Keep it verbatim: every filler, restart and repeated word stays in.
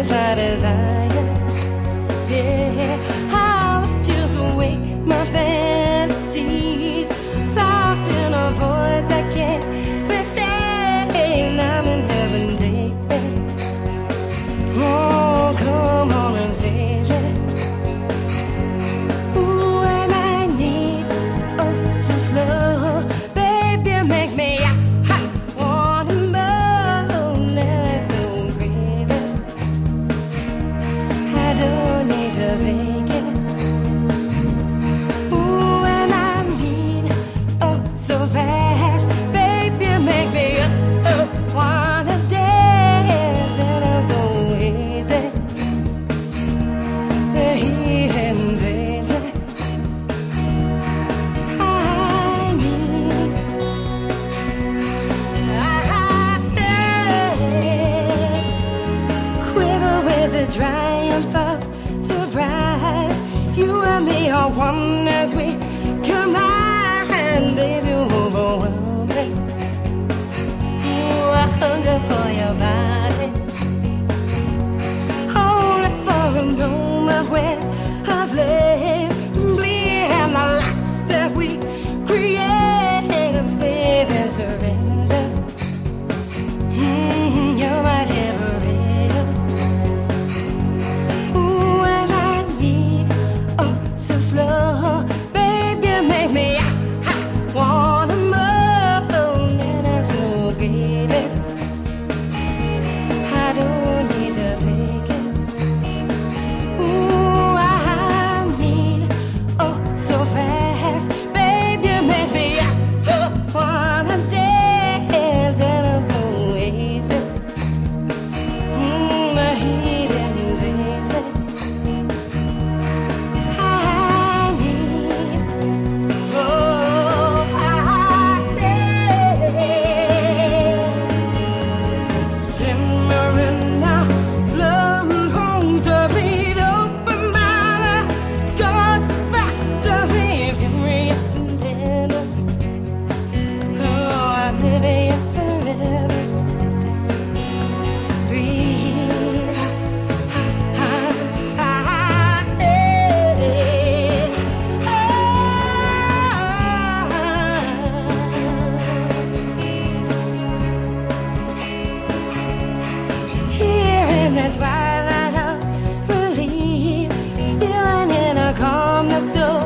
that's my desire. Yeah, I'll just wake my fantasies, lost in a void that can't be seen. I'm in heaven, take me. Oh, come on and save me. Ooh, and I need oh so slow, baby, make me I wanna moan, and it's so crazy. I don't need to fake it. Ooh, and I need oh so fast, baby, make me uh, uh, wanna dance, and I'm so easy. The heat invades me. I need, I quiver with the triumph of surprise. You and me are one as we combine, baby, overwhelm me. Ooh, I hunger for your body, only for a moment when a flame bleed, and the last that we create, I'm slave and surrender. Mm, you're my liberator. Ooh, and I need oh so slow, baby, make me I, I wanna moan, and I'm so greedy. I don't need to fake it. Ooh, I need oh so fast, baby, make me I uh, wanna dance, and I'm so easy. Mm, the heat invades me. I need oh I need simmering now, blood holes are beat open by the scars of fantasy, furious and tender. Oh, oblivious forever. Breathe. I, I, I, here in the twilight of relief, feeling in a calmness so